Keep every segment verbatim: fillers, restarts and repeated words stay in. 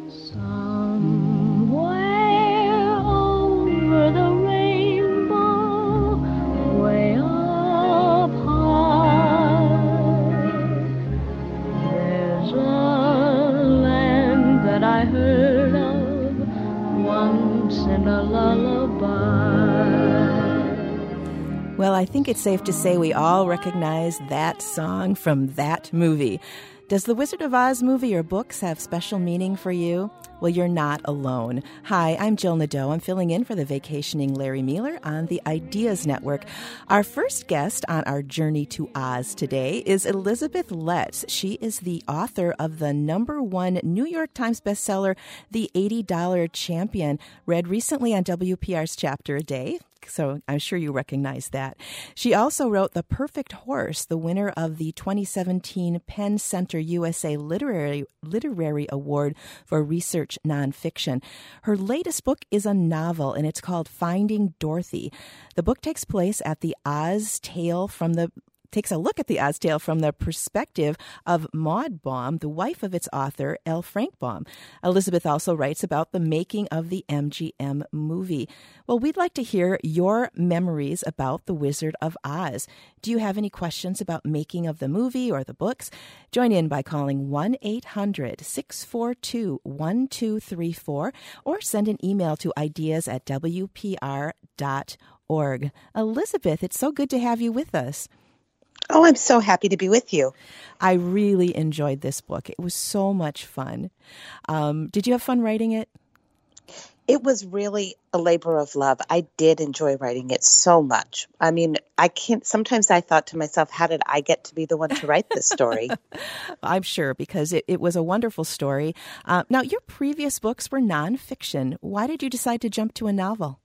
Somewhere over the rainbow, way up high, there's a land that I heard of once in a lullaby. Well, I think it's safe to say we all recognize that song from that movie. Does the Wizard of Oz movie or books have special meaning for you? Well, you're not alone. Hi, I'm Jill Nadeau. I'm filling in for the vacationing Larry Mueller on the Ideas Network. Our first guest on our journey to Oz today is Elizabeth Letts. She is the author of the number one New York Times bestseller, The eighty dollar Champion, read recently on W P R's Chapter a Day. So I'm sure you recognize that. She also wrote The Perfect Horse, the winner of the twenty seventeen Penn Center U S A Literary Literary Award for Research Nonfiction. Her latest book is a novel, and it's called Finding Dorothy. The book takes place at the Oz Tale from the takes a look at the Oz Tale from the perspective of Maud Baum, the wife of its author, L. Frank Baum. Elizabeth also writes about the making of the M G M movie. Well, we'd like to hear your memories about The Wizard of Oz. Do you have any questions about making of the movie or the books? Join in by calling one eight hundred six four two one two three four or send an email to ideas at w p r dot org. Elizabeth, it's so good to have you with us. Oh, I'm so happy to be with you. I really enjoyed this book. It was so much fun. Um, did you have fun writing it? It was really a labor of love. I did enjoy writing it so much. I mean, I can't, sometimes I thought to myself, how did I get to be the one to write this story? I'm sure, because it, it was a wonderful story. Uh, now, your previous books were nonfiction. Why did you decide to jump to a novel?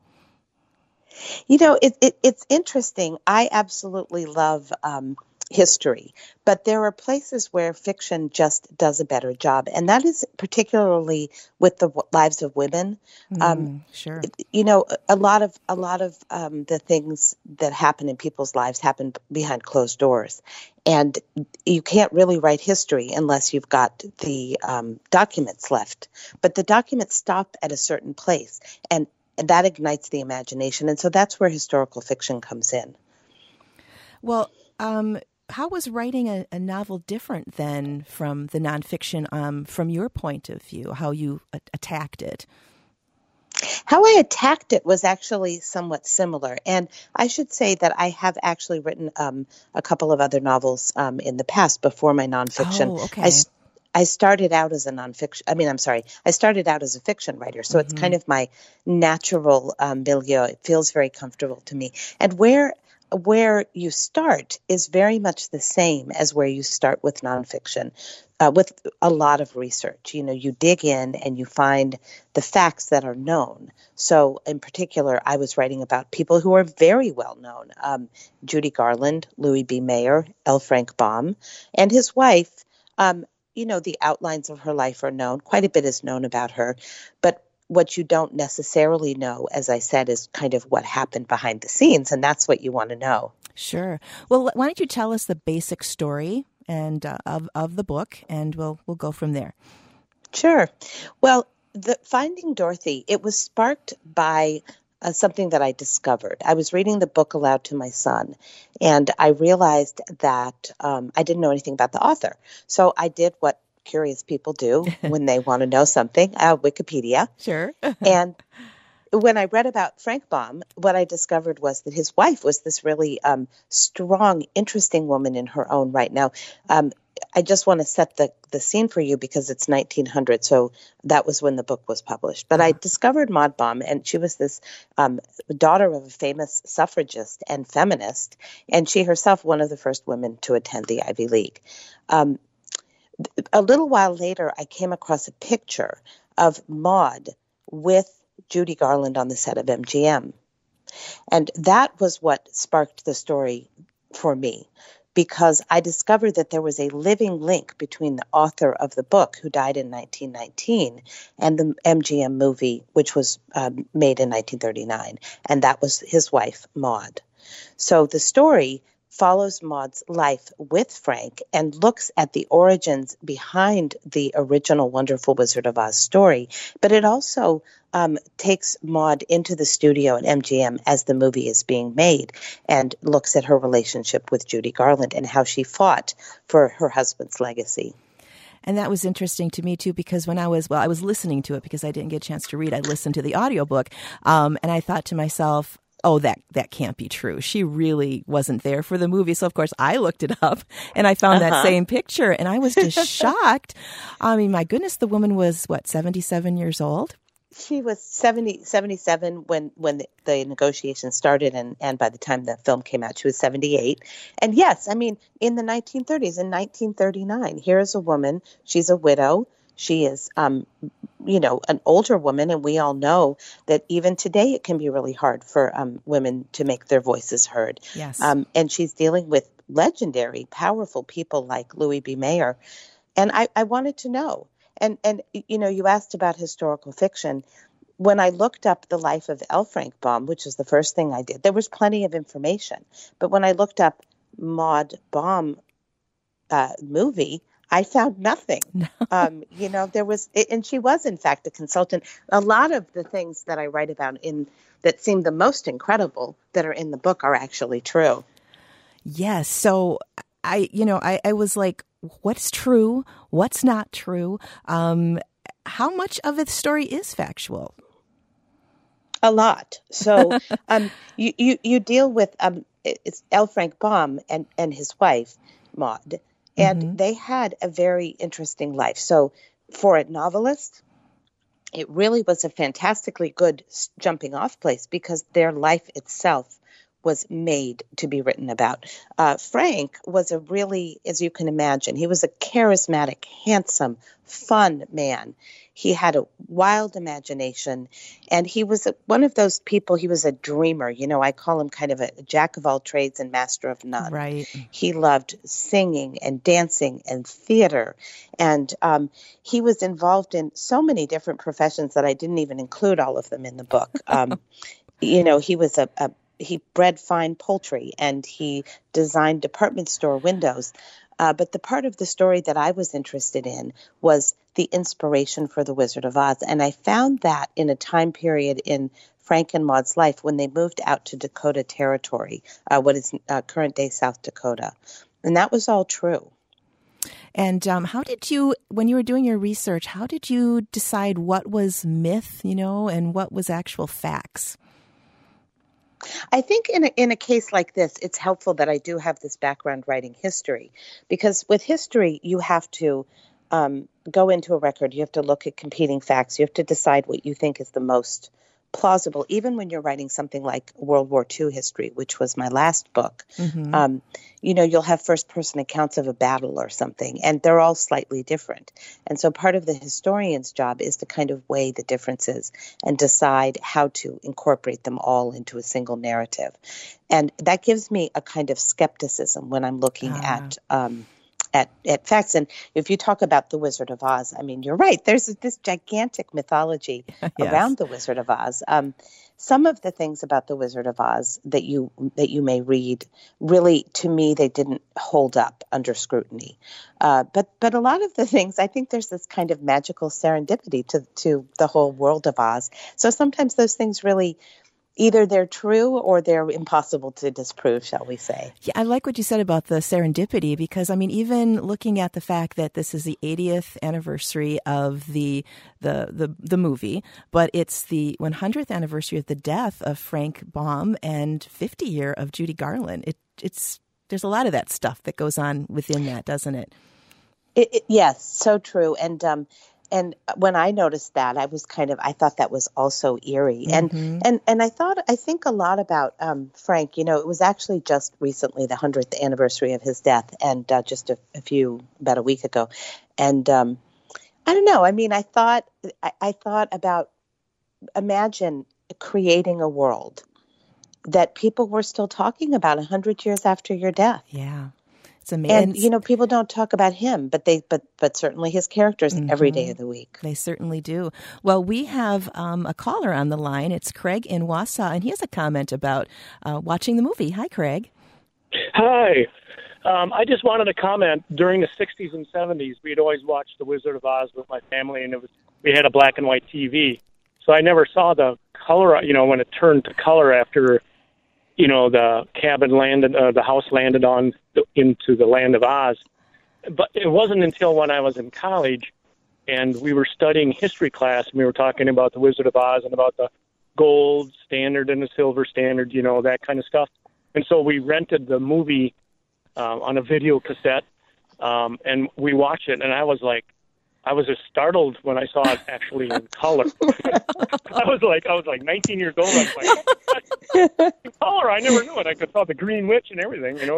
You know, it, it, it's interesting. I absolutely love um, history, but there are places where fiction just does a better job, and that is particularly with the w- lives of women. Mm, um, sure. You know, a lot of a lot of um, the things that happen in people's lives happen behind closed doors, and you can't really write history unless you've got the um, documents left. But the documents stop at a certain place, and And that ignites the imagination. And so that's where historical fiction comes in. Well, um, how was writing a, a novel different than from the nonfiction, um, from your point of view, how you a- attacked it? How I attacked it was actually somewhat similar. And I should say that I have actually written um, a couple of other novels um, in the past before my nonfiction. Oh, okay. I, I started out as a nonfiction, I mean, I'm sorry, I started out as a fiction writer. So mm-hmm. It's kind of my natural um, milieu. It feels very comfortable to me. And where where you start is very much the same as where you start with nonfiction, uh, with a lot of research. You know, you dig in and you find the facts that are known. So in particular, I was writing about people who are very well known. Um, Judy Garland, Louis B. Mayer, L. Frank Baum, and his wife. Um, You know, the outlines of her life are known. Quite a bit is known about her. But what you don't necessarily know, as I said, is kind of what happened behind the scenes. And that's what you want to know. Sure. Well, why don't you tell us the basic story and uh, of, of the book, and we'll we'll go from there. Sure. Well, the Finding Dorothy, it was sparked by Uh, something that I discovered. I was reading the book aloud to my son, and I realized that um, I didn't know anything about the author. So I did what curious people do when they want to know something, uh, Wikipedia. Sure. And when I read about Frank Baum, what I discovered was that his wife was this really um, strong, interesting woman in her own right. Now, um, I just want to set the, the scene for you because it's nineteen hundred, so that was when the book was published. But I discovered Maud Baum, and she was this um, daughter of a famous suffragist and feminist, and she herself one of the first women to attend the Ivy League. Um, a little while later, I came across a picture of Maud with Judy Garland on the set of M G M. And that was what sparked the story for me, because I discovered that there was a living link between the author of the book, who died in nineteen nineteen, and the M G M movie, which was um, made in nineteen thirty-nine. And that was his wife, Maud. So the story follows Maud's life with Frank and looks at the origins behind the original Wonderful Wizard of Oz story. But it also um, takes Maud into the studio at M G M as the movie is being made and looks at her relationship with Judy Garland and how she fought for her husband's legacy. And that was interesting to me, too, because when I was, well, I was listening to it because I didn't get a chance to read. I listened to the audiobook, um, and I thought to myself, oh, that, that can't be true. She really wasn't there for the movie. So, of course, I looked it up and I found uh-huh. that same picture and I was just shocked. I mean, my goodness, the woman was, what, seventy-seven years old? She was seventy, seventy-seven when, when the, the negotiations started, and, and by the time the film came out, she was seventy-eight. And yes, I mean, in the nineteen thirties, in nineteen thirty-nine, here's a woman, she's a widow. She is, um, you know, an older woman, and we all know that even today it can be really hard for um, women to make their voices heard. Yes. Um, and she's dealing with legendary, powerful people like Louis B. Mayer. And I, I wanted to know, and, and, you know, you asked about historical fiction. When I looked up the life of L. Frank Baum, which is the first thing I did, there was plenty of information. But when I looked up Maud Baum uh, movie, I found nothing. No. Um, you know, there was, and she was in fact a consultant. A lot of the things that I write about in that seem the most incredible that are in the book are actually true. Yes. So I, you know, I, I was like, what's true? What's not true? Um, how much of the story is factual? A lot. So um, you, you, you deal with um, it's L. Frank Baum and, and his wife, Maud. And mm-hmm. they had a very interesting life. So for a novelist, it really was a fantastically good jumping off place because their life itself was made to be written about. Uh, Frank was a really, as you can imagine, he was a charismatic, handsome, fun man. He had a wild imagination, and he was a, one of those people, he was a dreamer. You know, I call him kind of a jack of all trades and master of none. Right. He loved singing and dancing and theater, and um, he was involved in so many different professions that I didn't even include all of them in the book. Um, you know, he was a, a he bred fine poultry, and he designed department store windows. Uh, but the part of the story that I was interested in was the inspiration for The Wizard of Oz. And I found that in a time period in Frank and Maud's life when they moved out to Dakota Territory, uh, what is uh, current-day South Dakota. And that was all true. And um, how did you, when you were doing your research, how did you decide what was myth, you know, and what was actual facts? I think in a, in a case like this, it's helpful that I do have this background writing history, because with history, you have to um, go into a record. You have to look at competing facts. You have to decide what you think is the most plausible, even when you're writing something like World War Two history, which was my last book. Mm-hmm. Um, you know, you'll have first-person accounts of a battle or something, and they're all slightly different. And so part of the historian's job is to kind of weigh the differences and decide how to incorporate them all into a single narrative. And that gives me a kind of skepticism when I'm looking ah. at um At, at facts. And if you talk about The Wizard of Oz, I mean, you're right. There's this gigantic mythology yes. around The Wizard of Oz. Um, some of the things about The Wizard of Oz that you that you may read, really, to me, they didn't hold up under scrutiny. Uh, but but a lot of the things, I think there's this kind of magical serendipity to, to the whole world of Oz. So sometimes those things really, either they're true or they're impossible to disprove, shall we say. Yeah, I like what you said about the serendipity, because, I mean, even looking at the fact that this is the eightieth anniversary of the the the, the movie, but it's the one hundredth anniversary of the death of Frank Baum and fifty year of Judy Garland. It, it's there's a lot of that stuff that goes on within that, doesn't it? it, it yes, so true. And um And when I noticed that, I was kind of, I thought that was also eerie. And mm-hmm. and and I thought, I think a lot about um, Frank. You know, it was actually just recently the one hundredth anniversary of his death, and uh, just a, a few, about a week ago. And um, I don't know, I mean, I thought, I, I thought about, imagine creating a world that people were still talking about one hundred years after your death. Yeah. It's amazing. And, you know, people don't talk about him, but they, but, but certainly his characters mm-hmm. every day of the week. They certainly do. Well, we have um, a caller on the line. It's Craig in Wausau, and he has a comment about uh, watching the movie. Hi, Craig. Hi. Um, I just wanted to comment. During the sixties and seventies, we'd always watch The Wizard of Oz with my family, and it was we had a black and white T V. So I never saw the color, you know, when it turned to color after, you know, the cabin landed, uh, the house landed on the, into the land of Oz. But it wasn't until when I was in college and we were studying history class, and we were talking about The Wizard of Oz and about the gold standard and the silver standard, you know, that kind of stuff. And so we rented the movie um, on a video cassette, um, and we watched it, and I was like, I was just startled when I saw it actually in color. I was like, I was like nineteen years old. I was like, in color, I never knew it. I could saw the Green Witch and everything, you know.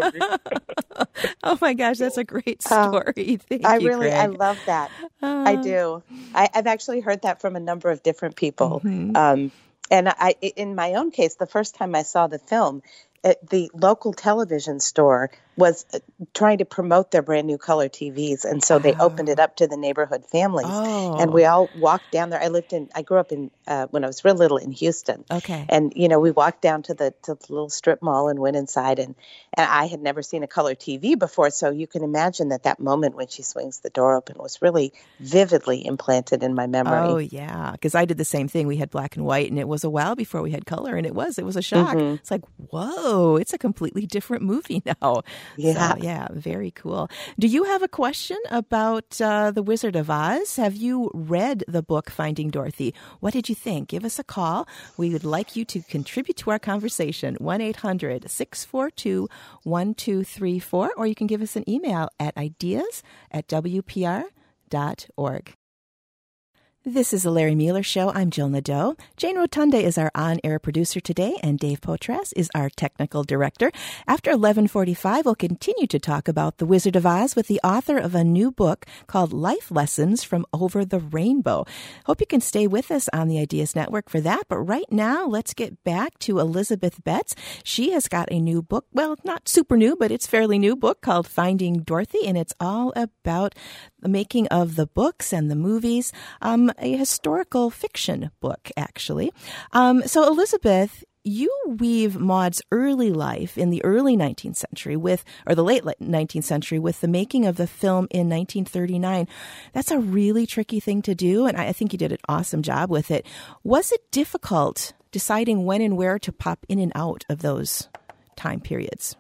Oh my gosh, that's a great story. Uh, Thank I you, really, Greg. I love that. Uh, I do. I, I've actually heard that from a number of different people. Mm-hmm. Um, and I, in my own case, the first time I saw the film, it, the local television store was trying to promote their brand new color T Vs. And so they oh. opened it up to the neighborhood families. Oh. And we all walked down there. I lived in, I grew up in, uh, when I was real little in Houston. Okay. And, you know, we walked down to the, to the little strip mall and went inside. And, and I had never seen a color T V before. So you can imagine that that moment when she swings the door open was really vividly implanted in my memory. Oh, yeah. Because I did the same thing. We had black and white, and it was a while before we had color. And it was, it was a shock. Mm-hmm. It's like, whoa, it's a completely different movie now. Yeah. So, yeah. Very cool. Do you have a question about uh, The Wizard of Oz? Have you read the book Finding Dorothy? What did you think? Give us a call. We would like you to contribute to our conversation. one eight hundred six four two one two three four, or you can give us an email at ideas at w p r dot org. This is the Larry Mueller Show. I'm Jill Nadeau. Jane Rotunda is our on-air producer today, and Dave Potras is our technical director. After eleven forty-five, we'll continue to talk about The Wizard of Oz with the author of a new book called Life Lessons from Over the Rainbow. Hope you can stay with us on the Ideas Network for that. But right now, let's get back to Elizabeth Betts. She has got a new book, well, not super new, but it's fairly new book called Finding Dorothy, and it's all about the making of the books and the movies. Um, a historical fiction book, actually. Um, so, Elizabeth, you weave Maud's early life in the early nineteenth century with, or the late nineteenth century with the making of the film in nineteen thirty-nine. That's a really tricky thing to do, and I think you did an awesome job with it. Was it difficult deciding when and where to pop in and out of those time periods?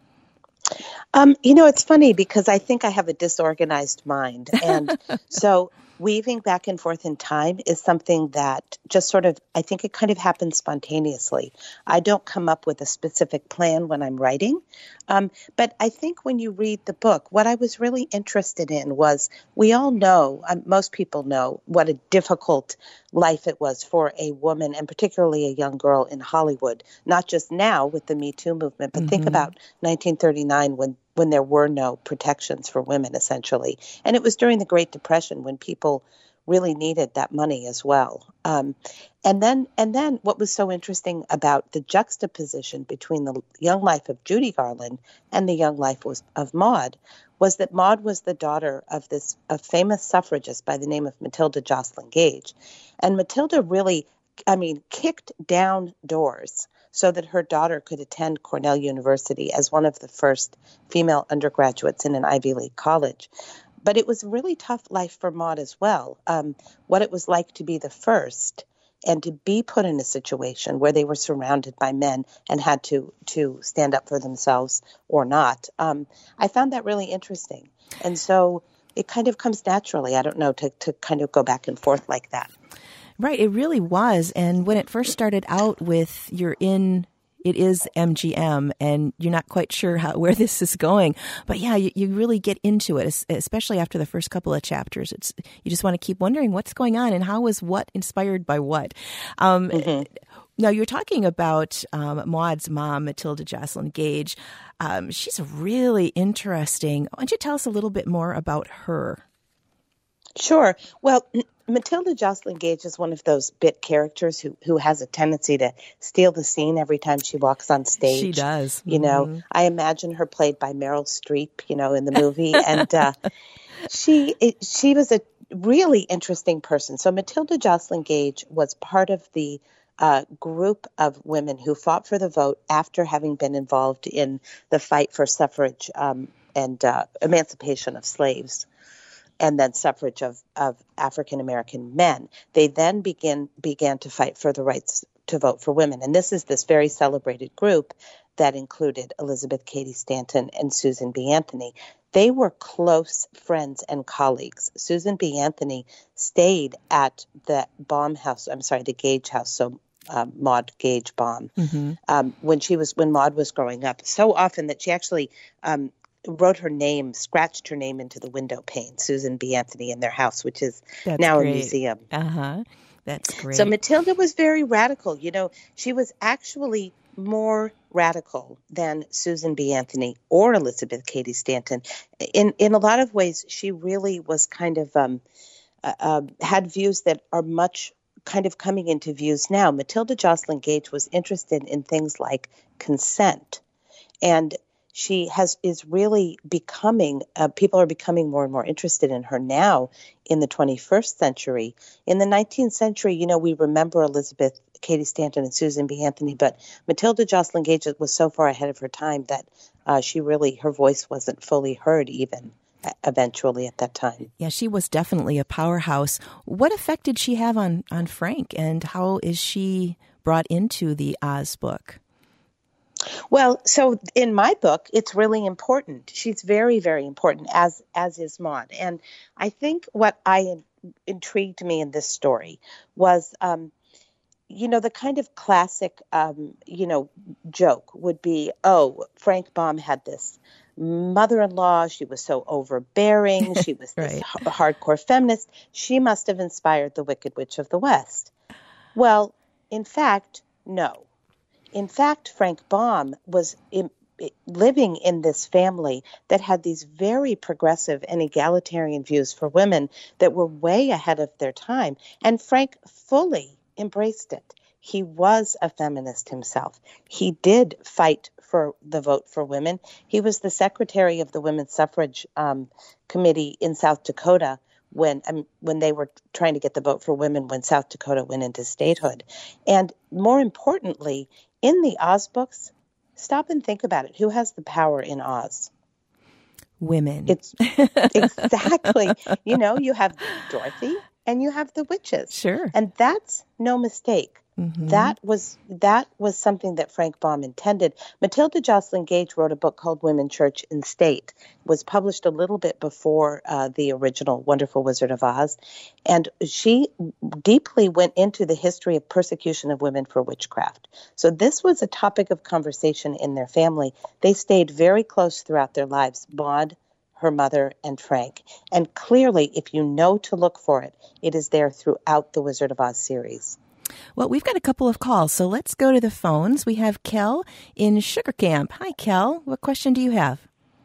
Um, you know, it's funny because I think I have a disorganized mind. And so weaving back and forth in time is something that just sort of, I think it kind of happens spontaneously. I don't come up with a specific plan when I'm writing. Um, but I think when you read the book, what I was really interested in was, we all know, um, most people know, what a difficult life it was for a woman, and particularly a young girl in Hollywood, not just now with the Me Too movement, but mm-hmm. think about nineteen thirty-nine when when there were no protections for women, essentially. And it was during the Great Depression when people really needed that money as well. Um, and then and then what was so interesting about the juxtaposition between the young life of Judy Garland and the young life was, of Maud was that Maud was the daughter of this a famous suffragist by the name of Matilda Joslyn Gage. And Matilda really, I mean, kicked down doors so that her daughter could attend Cornell University as one of the first female undergraduates in an Ivy League college. But it was a really tough life for Maud as well, um, what it was like to be the first and to be put in a situation where they were surrounded by men and had to, to stand up for themselves or not. Um, I found that really interesting. And so it kind of comes naturally, I don't know, to, to kind of go back and forth like that. Right, it really was. And when it first started out with you're in, it is M G M, and you're not quite sure how where this is going. But yeah, you, you really get into it, especially after the first couple of chapters. It's you just want to keep wondering what's going on and how is what inspired by what. Um, mm-hmm. Now, you're talking about um, Maud's mom, Matilda Joslyn Gage. Um, she's really interesting. Why don't you tell us a little bit more about her? Sure. Well, Matilda Joslyn Gage is one of those bit characters who, who has a tendency to steal the scene every time she walks on stage. She does. You mm-hmm. know, I imagine her played by Meryl Streep, you know, in the movie. And uh, she it, she was a really interesting person. So Matilda Joslyn Gage was part of the uh, group of women who fought for the vote after having been involved in the fight for suffrage um, and uh, emancipation of slaves, and then suffrage of, of African American men. They then begin began to fight for the rights to vote for women. And this is this very celebrated group that included Elizabeth Cady Stanton and Susan B. Anthony. They were close friends and colleagues. Susan B. Anthony stayed at the Baum House, I'm sorry, the Gage House, so uh, Maud Gage Baum, mm-hmm. um, when she was when Maud was growing up, so often that she actually um, wrote her name, scratched her name into the window pane, Susan B. Anthony, in their house, which is That's now great. a museum. Uh-huh. That's great. So Matilda was very radical. You know, she was actually more radical than Susan B. Anthony or Elizabeth Cady Stanton. In in a lot of ways, she really was kind of um, uh, uh, had views that are much kind of coming into views now. Matilda Joslyn Gage was interested in things like consent, and she has is really becoming, uh, people are becoming more and more interested in her now in the twenty-first century. In the nineteenth century, you know, we remember Elizabeth Cady Stanton and Susan B. Anthony, but Matilda Joslyn Gage was so far ahead of her time that uh, she really, her voice wasn't fully heard even eventually at that time. Yeah, she was definitely a powerhouse. What effect did she have on, on Frank, and how is she brought into the Oz book? Well, so in my book, it's really important. She's very, very important, as as is Maud. And I think what I intrigued me in this story was, um, you know, the kind of classic, um, you know, joke would be, oh, Frank Baum had this mother-in-law. She was so overbearing. She was this right. h- hardcore feminist. She must have inspired the Wicked Witch of the West. Well, in fact, no. In fact, Frank Baum was in, living in this family that had these very progressive and egalitarian views for women that were way ahead of their time. And Frank fully embraced it. He was a feminist himself. He did fight for the vote for women. He was the secretary of the Women's Suffrage um, Committee in South Dakota when um, when they were trying to get the vote for women when South Dakota went into statehood. And more importantly, in the Oz books, stop and think about it. Who has the power in Oz? Women. It's exactly. You know, you have Dorothy and you have the witches. Sure. And that's no mistake. Mm-hmm. That was that was something that Frank Baum intended. Matilda Joslyn Gage wrote a book called Women, Church, and State. It was published a little bit before uh, the original Wonderful Wizard of Oz. And she deeply went into the history of persecution of women for witchcraft. So this was a topic of conversation in their family. They stayed very close throughout their lives, Maud, her mother, and Frank. And clearly, if you know to look for it, it is there throughout the Wizard of Oz series. Well, we've got a couple of calls, so let's go to the phones. We have Kel in Sugar Camp. Hi, Kel. What question do you have?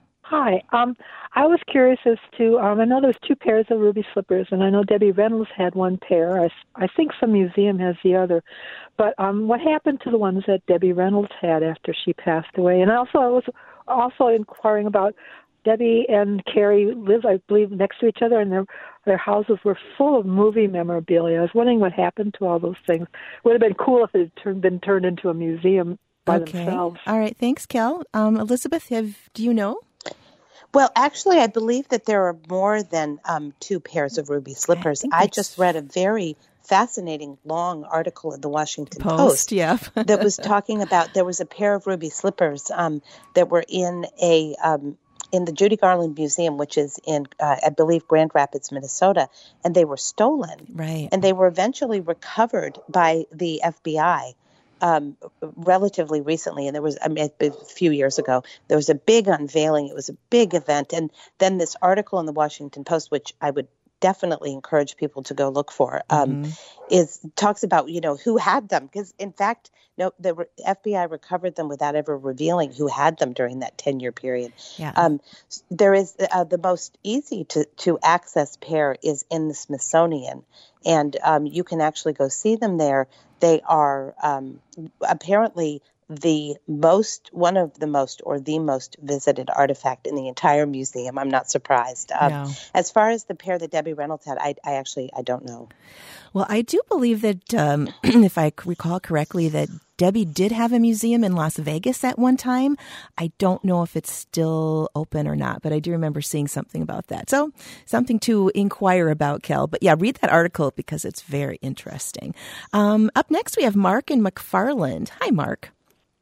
Hi. Um, I was curious as to, um, I know there's two pairs of ruby slippers, and I know Debbie Reynolds had one pair. I, I think some museum has the other. But um, what happened to the ones that Debbie Reynolds had after she passed away? And also, I was also inquiring about Debbie and Carrie lived, I believe, next to each other, and their their houses were full of movie memorabilia. I was wondering what happened to all those things. It would have been cool if it had turned, been turned into a museum by okay. themselves. All right. Thanks, Kel. Um, Elizabeth, have, do you know? Well, actually, I believe that there are more than um, two pairs of ruby slippers. I, I just read a very fascinating long article in the Washington Post, Post yeah. that was talking about there was a pair of ruby slippers um, that were in a um, in the Judy Garland Museum, which is in, uh, I believe, Grand Rapids, Minnesota, and they were stolen. Right. And they were eventually recovered by the F B I um, relatively recently. And there was, I mean, a few years ago, there was a big unveiling. It was a big event. And then this article in the Washington Post, which I would definitely encourage people to go look for, um, mm-hmm. is talks about, you know, who had them. Because, in fact, no, the re- F B I recovered them without ever revealing who had them during that ten-year period. Yeah. Um, there is uh, the most easy to, to access pair is in the Smithsonian, and um, you can actually go see them there. They are um, apparently the most, one of the most, or the most visited artifact in the entire museum. I'm not surprised. Um, No. As far as the pair that Debbie Reynolds had, I, I actually, I don't know. Well, I do believe that, um, if I recall correctly, that Debbie did have a museum in Las Vegas at one time. I don't know if it's still open or not, but I do remember seeing something about that. So something to inquire about, Kel. But yeah, read that article because it's very interesting. Um, up next, we have Mark in McFarland. Hi, Mark.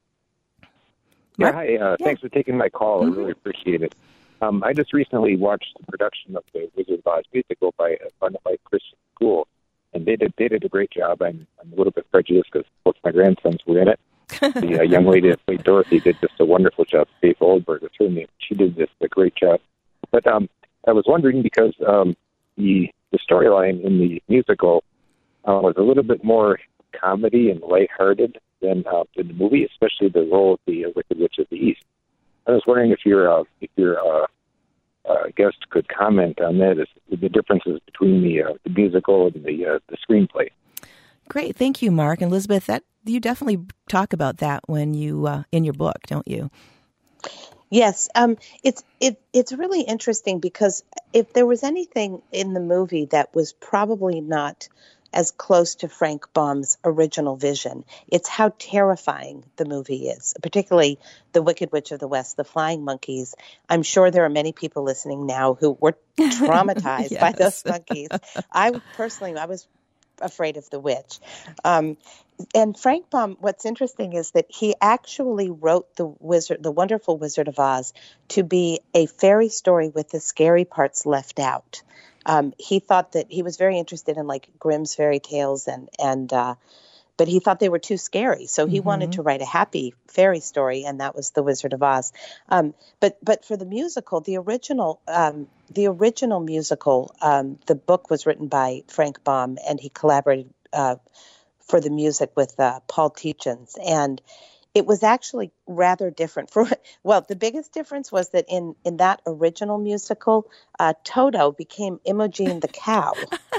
Yeah, hi. Uh, Yeah. Thanks for taking my call. Mhm. I really appreciate it. Um, I just recently watched the production of the Wizard of Oz musical by a friend of mine, Christian School, and they did they did a great job. I'm, I'm a little bit prejudiced because both my grandsons were in it. The uh, young lady that played Dorothy did just a wonderful job. Faith Oldberg was her name. She did just a great job. But um, I was wondering because um, the the storyline in the musical uh, was a little bit more comedy and lighthearted than uh, in the movie, especially the role of the uh, Wicked Witch of the East. I was wondering if your uh, if your uh, uh, guest could comment on that, is the differences between the uh, the musical and the uh, the screenplay. Great. Thank you, Mark. And Elizabeth, that you definitely talk about that when you uh, in your book, don't you? Yes, um, it's it it's really interesting because if there was anything in the movie that was probably not as close to Frank Baum's original vision, it's how terrifying the movie is, particularly The Wicked Witch of the West, The Flying Monkeys. I'm sure there are many people listening now who were traumatized Yes. by those monkeys. I personally, I was afraid of the witch. Um, and Frank Baum, what's interesting is that he actually wrote the Wizard, the Wonderful Wizard of Oz, to be a fairy story with the scary parts left out. Um, he thought that he was very interested in like Grimm's fairy tales, and and uh, but he thought they were too scary, so he Mm-hmm. wanted to write a happy fairy story, and that was The Wizard of Oz. Um, but but for the musical, the original um, the original musical, um, the book was written by Frank Baum, and he collaborated uh, for the music with uh, Paul Tietjens, and it was actually rather different. For well, the biggest difference was that in, in that original musical, uh, Toto became Imogen the cow.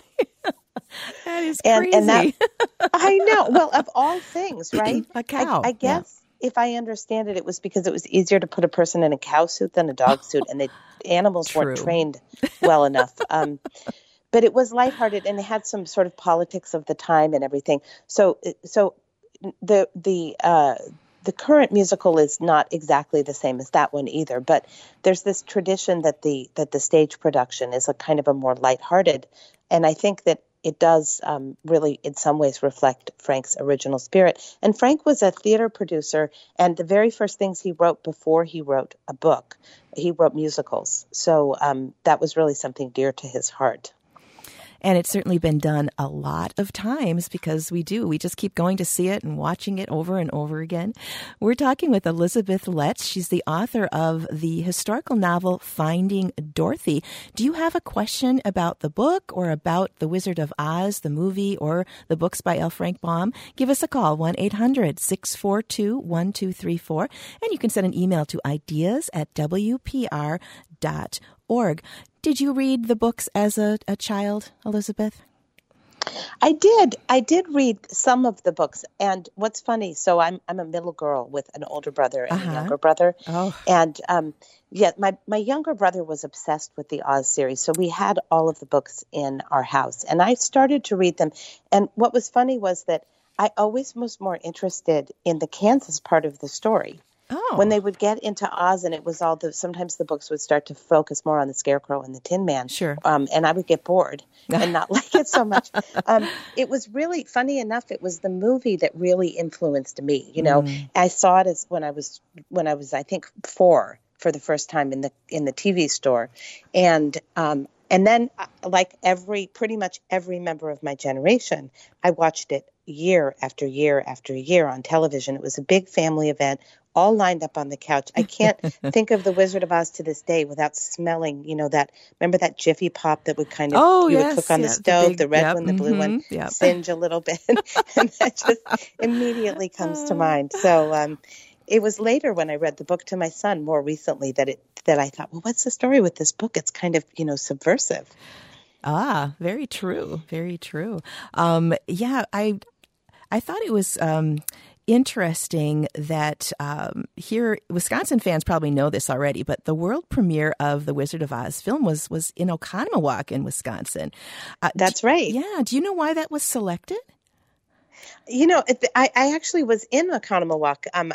That is and, crazy. And that, I know. Well, of all things, right? A cow. I, I guess if I understand it, it was because it was easier to put a person in a cow suit than a dog suit, and the animals True. weren't trained well enough. Um, but it was lighthearted, and it had some sort of politics of the time and everything. So, so the the uh, the current musical is not exactly the same as that one either. But there's this tradition that the that the stage production is a kind of a more lighthearted, and I think that it does um, really, in some ways, reflect Frank's original spirit. And Frank was a theater producer, and the very first things he wrote before he wrote a book, he wrote musicals. So um, that was really something dear to his heart. And it's certainly been done a lot of times because we do. We just keep going to see it and watching it over and over again. We're talking with Elizabeth Letts. She's the author of the historical novel Finding Dorothy. Do you have a question about the book or about The Wizard of Oz, the movie, or the books by L. Frank Baum? Give us a call, one eight hundred six four two one two three four. And you can send an email to ideas at w p r dot org. Did you read the books as a, a child, Elizabeth? I did. I did read some of the books. And what's funny, so I'm I'm a middle girl with an older brother and Uh-huh. a younger brother. Oh. And um, yeah, my, my younger brother was obsessed with the Oz series. So we had all of the books in our house. And I started to read them. And what was funny was that I always was more interested in the Kansas part of the story. Oh. When they would get into Oz, and it was all the, sometimes the books would start to focus more on the Scarecrow and the Tin Man. Sure. Um, and I would get bored and not like it so much. Um, it was really, funny enough, it was the movie that really influenced me. You know, Mm. I saw it as when I was, when I was, I think, four for the first time in the, in the T V store. And, um, and then uh, like every, pretty much every member of my generation, I watched it year after year after year on television. It was a big family event, all lined up on the couch. I can't think of The Wizard of Oz to this day without smelling, you know, that, remember that Jiffy Pop that would kind of, Oh, you yes, would cook on yeah, the the stove, big- the red yep, one, the blue one, mhm, yep. singe a little bit. And that just immediately comes to mind. So um, it was later when I read the book to my son more recently that it, that I thought, well, what's the story with this book? It's kind of, you know, subversive. Ah, very true. Very true. Um, yeah, I I thought it was um, interesting that um, here, Wisconsin fans probably know this already, but the world premiere of the Wizard of Oz film was was in Oconomowoc in Wisconsin. Uh, That's do, right. Yeah. Do you know why that was selected? You know, I, I actually was in Oconomowoc um,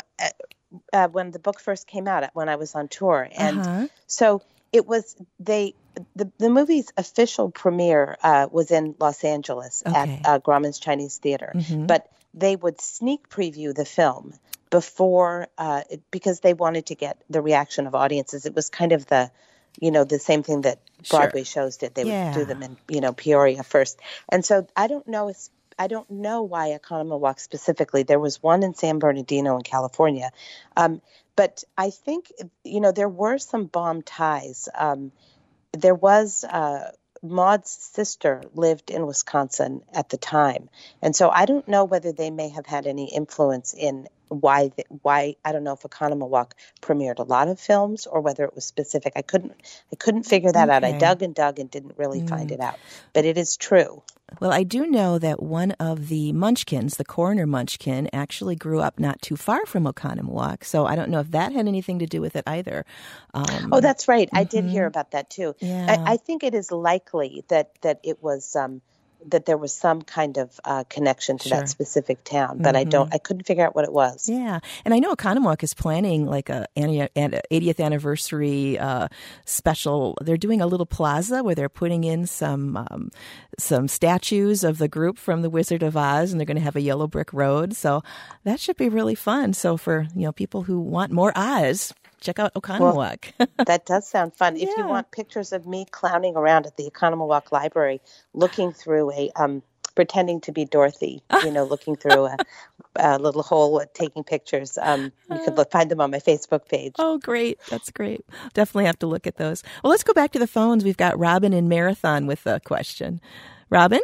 uh, when the book first came out, when I was on tour. And Uh-huh. so it was, they, the, the movie's official premiere uh, was in Los Angeles Okay. at uh, Grauman's Chinese Theater. Mhm. But they would sneak preview the film before, uh, it- because they wanted to get the reaction of audiences. It was kind of the, you know, the same thing that Sure. Broadway shows did. They Yeah. would do them in, you know, Peoria first. And so I don't know if, I don't know why Oconomowoc specifically. There was one in San Bernardino in California. Um, but I think, you know, there were some bomb ties. Um, there was, uh, Maud's sister lived in Wisconsin at the time. And so I don't know whether they may have had any influence in why, the, why I don't know if Oconomowoc premiered a lot of films or whether it was specific. I couldn't, I couldn't figure that out. I Okay. dug and dug and didn't really find it out. But it is true. Well, I do know that one of the Munchkins, the coroner Munchkin, actually grew up not too far from Oconomowoc. So I don't know if that had anything to do with it either. Um, Oh, that's right. I did hear about that too. Yeah. I, I think it is likely that that it was um, that there was some kind of uh, connection to Sure. that specific town, but I don't. I couldn't figure out what it was. Yeah, and I know Oconomowoc is planning like a an- an eightieth anniversary uh, special. They're doing a little plaza where they're putting in some um, some statues of the group from The Wizard of Oz, and they're going to have a yellow brick road. So that should be really fun. So for you know people who want more Oz, check out Oconomowoc. That does sound fun. If you Yeah. want pictures of me clowning around at the Oconomowoc Library, looking through a um, pretending to be Dorothy, you know, looking through a, a little hole, uh, taking pictures, um, you could look, find them on my Facebook page. Oh, great. That's great. Definitely have to look at those. Well, let's go back to the phones. We've got Robin in Marathon with a question. Robin?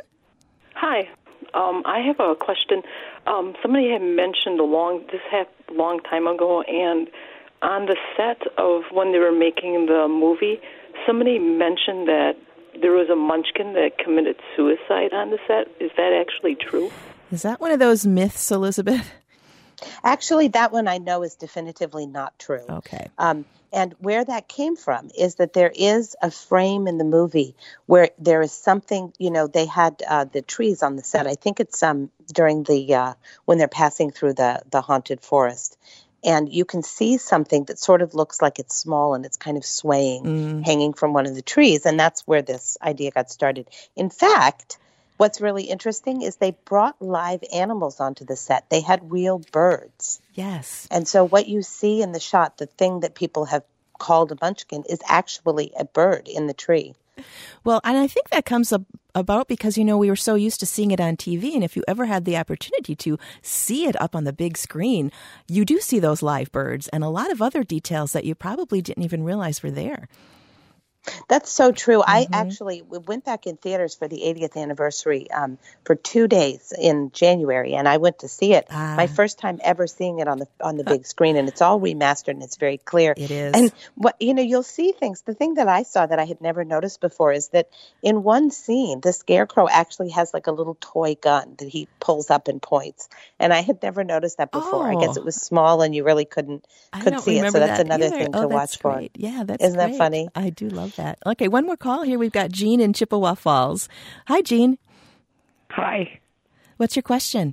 Hi. Um, I have a question. Um, somebody had mentioned a long, this happened a long time ago, and on the set of when they were making the movie, somebody mentioned that there was a Munchkin that committed suicide on the set. Is that actually true? Is that one of those myths, Elizabeth? Actually, that one I know is definitively not true. Okay. Um, and where that came from is that there is a frame in the movie where there is something, you know, they had uh, the trees on the set. I think it's um, during the, uh, when they're passing through the, the haunted forest. And you can see something that sort of looks like it's small and it's kind of swaying, Mm. hanging from one of the trees. And that's where this idea got started. In fact, what's really interesting is they brought live animals onto the set. They had real birds. Yes. And so what you see in the shot, the thing that people have called a munchkin, is actually a bird in the tree. Well, and I think that comes up about because, you know, we were so used to seeing it on T V. And if you ever had the opportunity to see it up on the big screen, you do see those live birds and a lot of other details that you probably didn't even realize were there. That's so true. I actually we went back in theaters for the eightieth anniversary um, for two days in January, and I went to see it. Ah. My first time ever seeing it on the on the big screen, and it's all remastered and it's very clear. It is. And what you know, you'll see things. The thing that I saw that I had never noticed before is that in one scene, the Scarecrow actually has like a little toy gun that he pulls up and points, and I had never noticed that before. I guess Oh. it was small and you really couldn't I couldn't don't see it. So remember that's that another either. thing Oh, to that's watch for. great. Yeah, that's Isn't that great. funny? I do love that. Okay, one more call here. We've got Jean in Chippewa Falls. Hi, Jean. Hi. What's your question?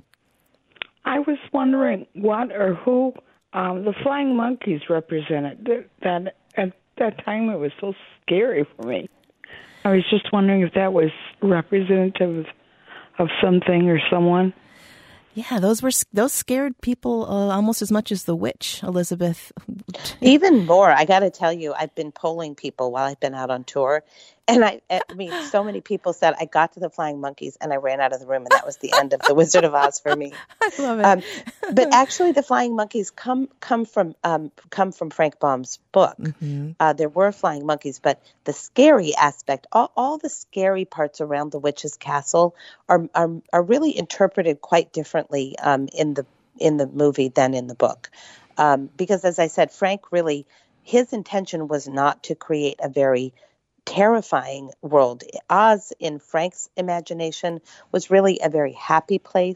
I was wondering what or who um, the flying monkeys represented. That, that at that time it was so scary for me. I was just wondering if that was representative of something or someone. Yeah, those were those scared people uh, almost as much as the witch, Elizabeth. Even more. I got to tell you, I've been polling people while I've been out on tour. And I, I mean, so many people said I got to the flying monkeys and I ran out of the room, and that was the end of the Wizard of Oz for me. I love it. Um, but actually, the flying monkeys come come from um, come from Frank Baum's book. Mm-hmm. Uh, there were flying monkeys, but the scary aspect, all, all the scary parts around the witch's castle, are are, are really interpreted quite differently um, in the in the movie than in the book, um, because as I said, Frank really his intention was not to create a very terrifying world. Oz, in Frank's imagination, was really a very happy place.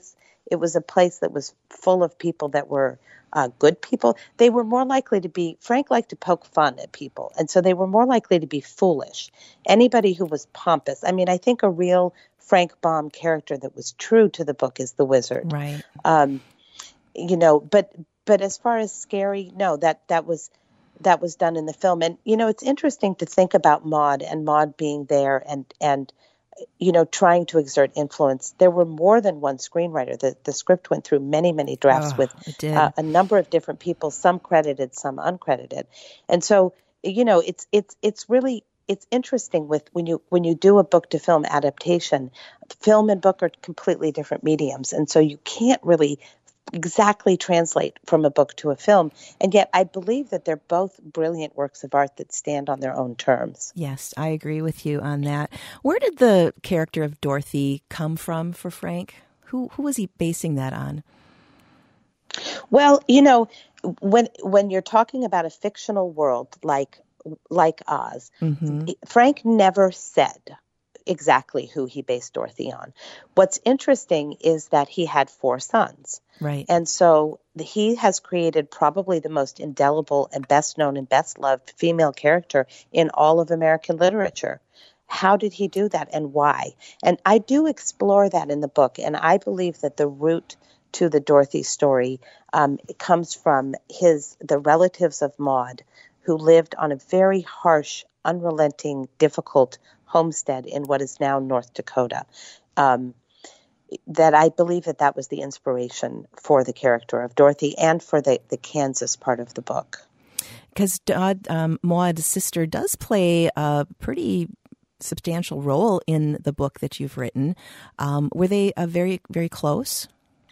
it was a place that was full of people that were uh, good people. They were more likely to be, Frank liked to poke fun at people. And so they were more likely to be foolish. Anybody who was pompous. I mean, I think a real Frank Baum character that was true to the book is the wizard. Right. Um, you know, but but as far as scary, no, that that was that was done in the film. And you know, it's interesting to think about Maud and Maud being there and and you know trying to exert influence. There were more than one screenwriter. The the script went through many many drafts oh, with uh, a number of different people, some credited, some uncredited. And so you know, it's it's it's really it's interesting with when you when you do a book to film adaptation. Film and book are completely different mediums, and so you can't really exactly translate from a book to a film. And yet I believe that they're both brilliant works of art that stand on their own terms. Yes, I agree with you on that. Where did the character of Dorothy come from for Frank? Who who was he basing that on? Well, you know, when when you're talking about a fictional world like like Oz, mm-hmm. Frank never said exactly who he based Dorothy on. What's interesting is that he had four sons. Right. And so he has created probably the most indelible and best known and best loved female character in all of American literature. How did he do that and why? And I do explore that in the book. And I believe that the root to the Dorothy story um, comes from his the relatives of Maud, who lived on a very harsh, unrelenting, difficult homestead in what is now North Dakota. Um, that I believe that that was the inspiration for the character of Dorothy and for the, the Kansas part of the book. Because um, Maud's sister does play a pretty substantial role in the book that you've written. Um, were they uh, very, very close?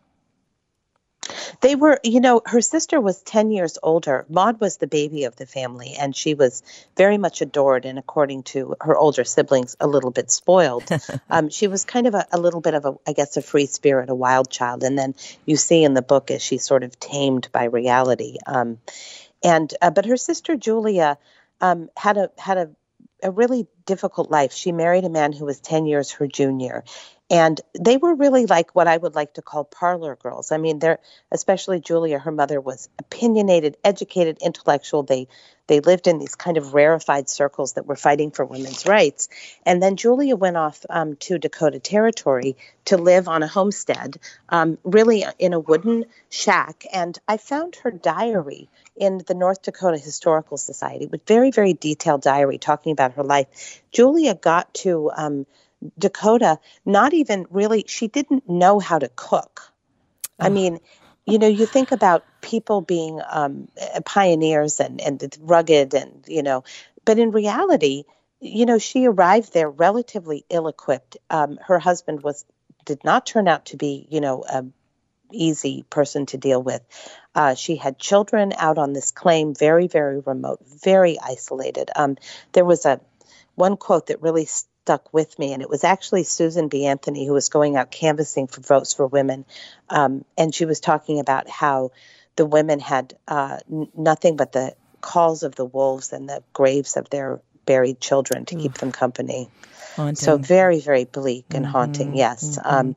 They were, you know, her sister was ten years older. Maud was the baby of the family, and she was very much adored and, according to her older siblings, a little bit spoiled. um, she was kind of a, a little bit of a, I guess, a free spirit, a wild child. And then you see in the book as she's sort of tamed by reality. Um, and uh, but her sister Julia um, had a had a, a really difficult life. She married a man who was ten years her junior. And they were really like what I would like to call parlor girls. I mean, they're, especially Julia, her mother was opinionated, educated, intellectual. They they lived in these kind of rarefied circles that were fighting for women's rights. And then Julia went off um, to Dakota Territory to live on a homestead, um, really in a wooden shack. And I found her diary in the North Dakota Historical Society, with very, very detailed diary talking about her life. Julia got to um, Dakota, not even really, she didn't know how to cook. Oh. I mean, you know, you think about people being um, pioneers and, and rugged and, you know, but in reality, you know, she arrived there relatively ill-equipped. Um, her husband was, did not turn out to be, you know, a easy person to deal with. Uh, she had children out on this claim, very, very remote, very isolated. Um, there was a one quote that really stuck with me, and it was actually Susan B. Anthony, who was going out canvassing for votes for women, um, and she was talking about how the women had uh, n- nothing but the calls of the wolves and the graves of their buried children to Ooh. Keep them company. Haunting. So very, very bleak and mm-hmm. haunting, yes. Mm-hmm. Um,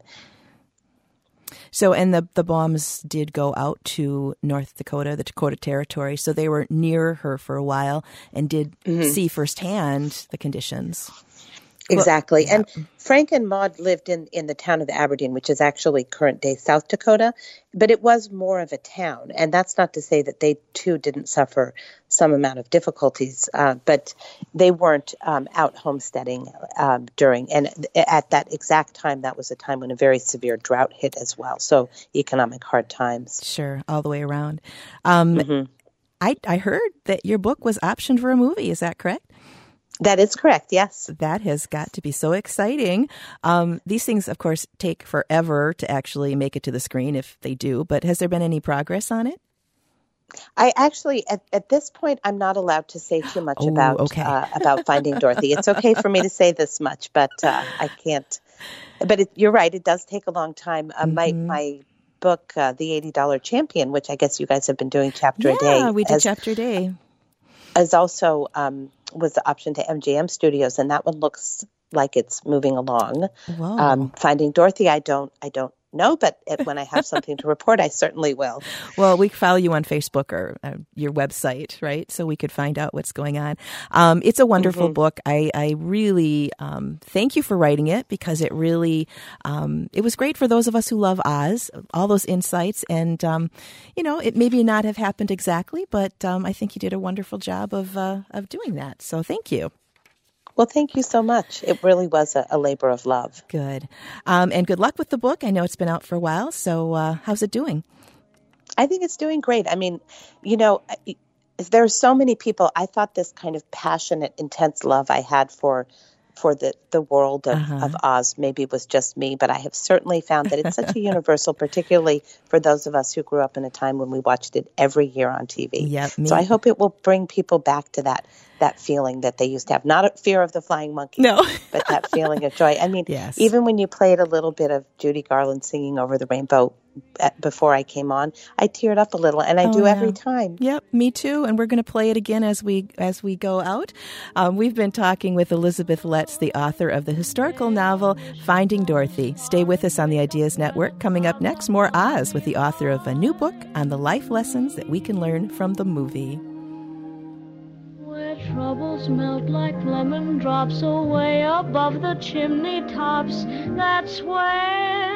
So, and the the Baums did go out to North Dakota, the Dakota Territory, so they were near her for a while and did mm-hmm. see firsthand the conditions. Exactly. Well, yeah. And Frank and Maud lived in, in the town of Aberdeen, which is actually current-day South Dakota, but it was more of a town. And that's not to say that they, too, didn't suffer some amount of difficulties, uh, but they weren't um, out homesteading um, during. And at that exact time, that was a time when a very severe drought hit as well. So economic hard times. Sure, all the way around. Um, mm-hmm. I, I heard that your book was optioned for a movie. Is that correct? That is correct, yes. That has got to be so exciting. Um, these things, of course, take forever to actually make it to the screen if they do, but has there been any progress on it? I actually, at, at this point, I'm not allowed to say too much oh, about okay. uh, about Finding Dorothy. It's okay for me to say this much, but uh, I can't. But it, you're right, it does take a long time. Uh, mm-hmm. My my book, uh, The eighty dollar Champion, which I guess you guys have been doing chapter yeah, a day. Yeah, we did as, chapter a day. As also um, was the option to M G M Studios, and that one looks like it's moving along. Wow. Um, Finding Dorothy, I don't, I don't know, but if, when I have something to report, I certainly will. Well, we follow you on Facebook or uh, your website, right? So we could find out what's going on. Um, it's a wonderful Mm-hmm. book. I, I really um, thank you for writing it because it really, um, it was great for those of us who love Oz, all those insights. And, um, you know, it maybe not have happened exactly, but um, I think you did a wonderful job of, uh, of doing that. So thank you. Well, thank you so much. It really was a, a labor of love. Good. Um, and good luck with the book. I know it's been out for a while. So uh, how's it doing? I think it's doing great. I mean, you know, there are so many people. I thought this kind of passionate, intense love I had for for the, the world of, Uh-huh. of Oz maybe was just me, but I have certainly found that it's such a universal, particularly for those of us who grew up in a time when we watched it every year on T V. Yep, me. So I hope it will bring people back to that that feeling that they used to have. Not a fear of the flying monkey, No. but that feeling of joy. I mean, Yes. even when you played a little bit of Judy Garland singing Over the Rainbow at, before I came on, I teared up a little, and I Oh, do yeah. every time. Yep, me too. And we're going to play it again as we as we go out. Um, we've been talking with Elizabeth Letts, the author of the historical novel Finding Dorothy. Stay with us on the Ideas Network. Coming up next, more Oz with the author of a new book on the life lessons that we can learn from the movie. Where troubles melt like lemon drops away above the chimney tops, that's where